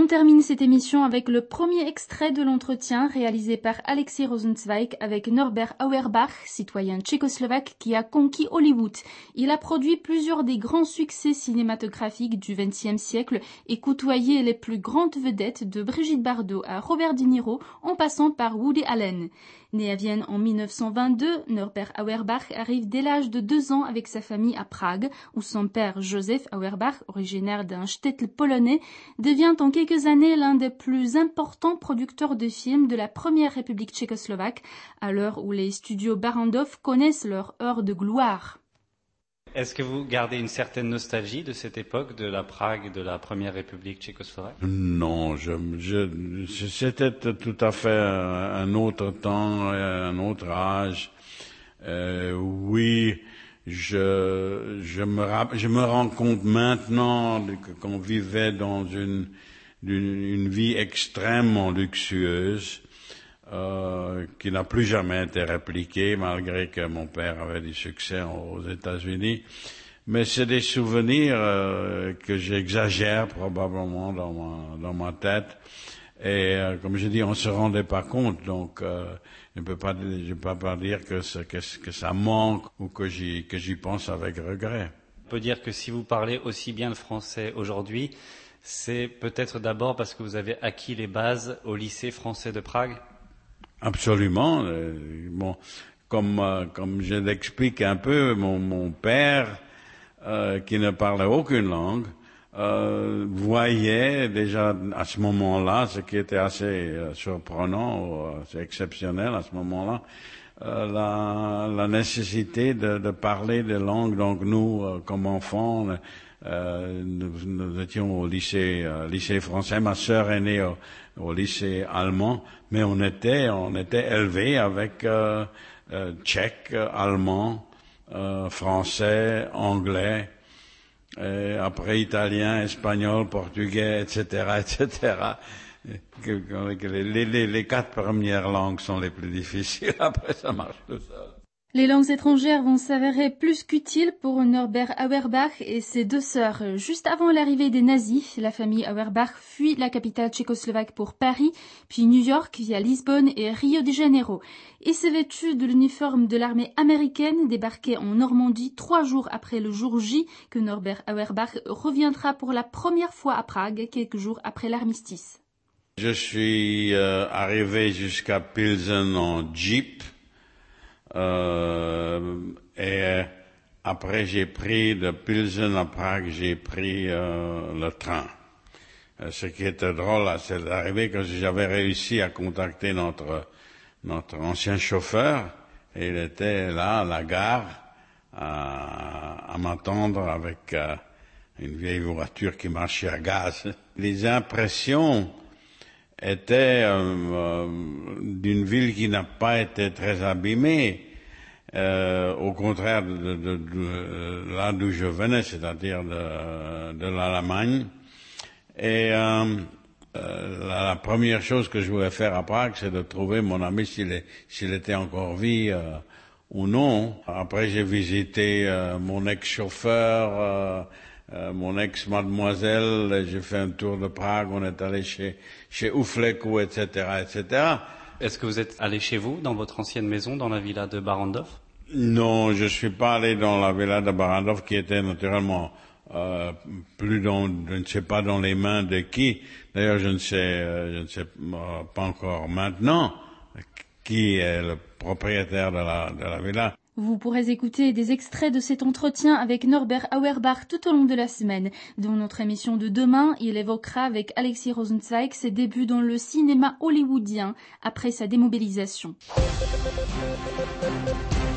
termine cette émission avec le premier extrait de l'entretien réalisé par Alexis Rosenzweig avec Norbert Auerbach, citoyen tchécoslovaque qui a conquis Hollywood. Il a produit plusieurs des grands succès cinématographiques du XXe siècle et côtoyé les plus grandes vedettes de Brigitte Bardot à Robert De Niro en passant par Woody Allen. Né à Vienne en 1922, Norbert Auerbach arrive dès l'âge de 2 ans avec sa famille à Prague, où son père Joseph Auerbach, originaire d'un shtetl polonais, devient en quelques années l'un des plus importants producteurs de films de la première République tchécoslovaque, à l'heure où les studios Barrandov connaissent leur heure de gloire. Est-ce que vous gardez une certaine nostalgie de cette époque, de la Prague, de la première République tchécoslovaque? Non, c'était tout à fait un autre temps, un autre âge. Oui, je me rends compte maintenant qu'on vivait dans une vie extrêmement luxueuse, qui n'a plus jamais été répliquée, malgré que mon père avait du succès aux États-Unis. Mais c'est des souvenirs que j'exagère probablement dans ma tête. Et comme je dis, on se rendait pas compte, donc je peux pas dire que ça manque ou que j'y pense avec regret. On peut dire que si vous parlez aussi bien le français aujourd'hui, c'est peut-être d'abord parce que vous avez acquis les bases au lycée français de Prague? Absolument. Bon, comme je l'explique un peu, mon père, qui ne parlait aucune langue, voyait déjà à ce moment-là, ce qui était assez surprenant, assez exceptionnel à ce moment-là, la nécessité de parler des langues. Donc nous, comme enfants, nous étions au lycée français. Ma sœur est née au lycée allemand, mais on était élevés avec tchèque, allemand, français, anglais, et après italien, espagnol, portugais, etc. Les 4 premières langues sont les plus difficiles. Après, ça marche tout seul. Les langues étrangères vont s'avérer plus qu'utiles pour Norbert Auerbach et ses 2 sœurs. Juste avant l'arrivée des nazis, la famille Auerbach fuit la capitale tchécoslovaque pour Paris, puis New York via Lisbonne et Rio de Janeiro. Et s'est vêtu de l'uniforme de l'armée américaine, débarqué en Normandie 3 jours après le jour J, que Norbert Auerbach reviendra pour la première fois à Prague, quelques jours après l'armistice. Je suis arrivé jusqu'à Pilsen en Jeep. Et après j'ai pris de Pilsen à Prague, j'ai pris le train. Ce qui était drôle, c'est d'arriver que j'avais réussi à contacter notre ancien chauffeur, et il était là à la gare à m'attendre avec une vieille voiture qui marchait à gaz. Les impressions était d'une ville qui n'a pas été très abîmée, au contraire de là d'où je venais, c'est-à-dire de l'Allemagne. Et la première chose que je voulais faire à Prague, c'est de trouver mon ami s'il était encore vie ou non. Après, j'ai visité mon ex-chauffeur, mon ex-mademoiselle, j'ai fait un tour de Prague, on est allé chez Oufleku, etc., etc. Est-ce que vous êtes allé chez vous, dans votre ancienne maison, dans la villa de Barrandov? Non, je suis pas allé dans la villa de Barrandov, qui était naturellement je ne sais pas dans les mains de qui. D'ailleurs, je ne sais pas encore maintenant qui est le propriétaire de la villa. Vous pourrez écouter des extraits de cet entretien avec Norbert Auerbach tout au long de la semaine. Dans notre émission de demain, il évoquera avec Alexis Rosenzweig ses débuts dans le cinéma hollywoodien après sa démobilisation.